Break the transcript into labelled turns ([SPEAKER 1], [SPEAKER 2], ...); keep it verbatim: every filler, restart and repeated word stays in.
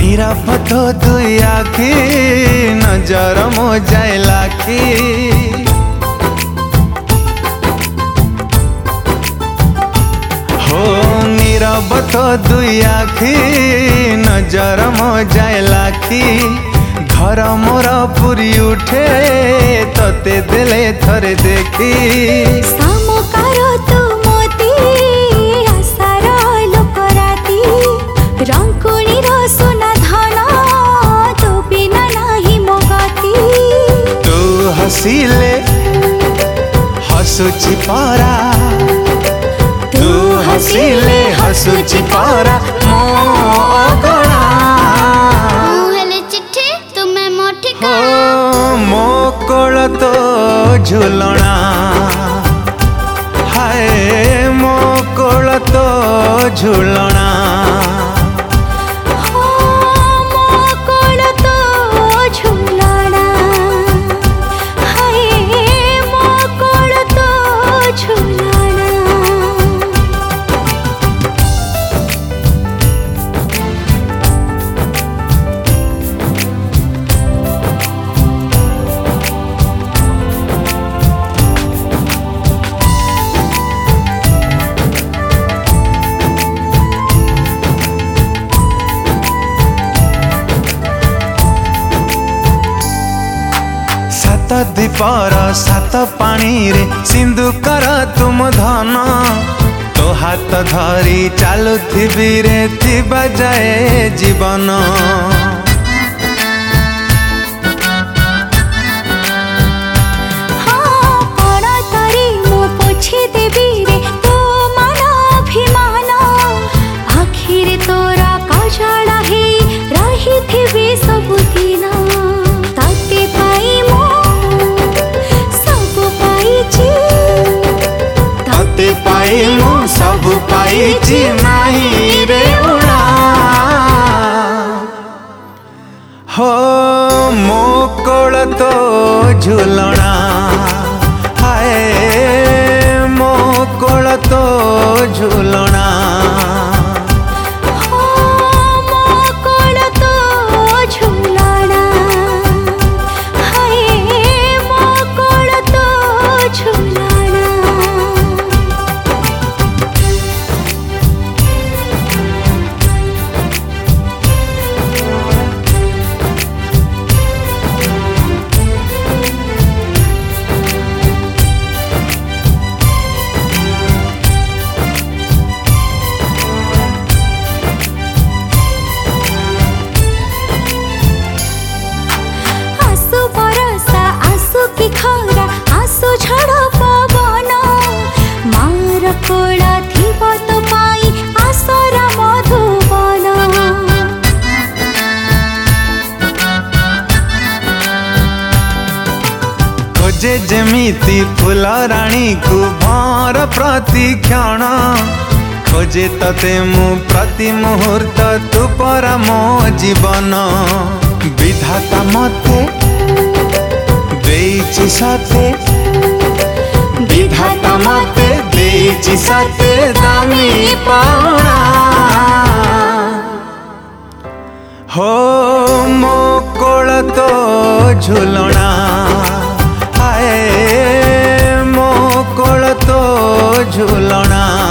[SPEAKER 1] निरापद दुई आखी नजर मो जाए लाखी हो निरापद दुई आखी नजर मो जाए लाखी घर मोर पुरी उठे तते देले थरे देखी हसीले हसुची पारा तू हसीले हसुची पारा मो अगणा
[SPEAKER 2] हेले चिट्ठी तुम्हें मो ठिका
[SPEAKER 1] मो कोल तो झुलना हाय मो कोल तो झुलना सात दीपर सात पानी रे सिंधु कर तुम धन तो हाथ धरी चलुथिबी रे थिबा जाए जीवन सब पाइची नहीं रे उड़ा हो मो कोल तो झुलना हाय मो कोल तो झुलना खोजे जेमिति फूल राणी को भर प्रतिक्षण खोजे तते मु प्रति मुहूर्त तू पर मो जीवन विधाता मते देइछि साथे विधाता मते देइछि साथे दामी पाउना हो मो कोल तो झुलना हाय मो कोल तो झुलना।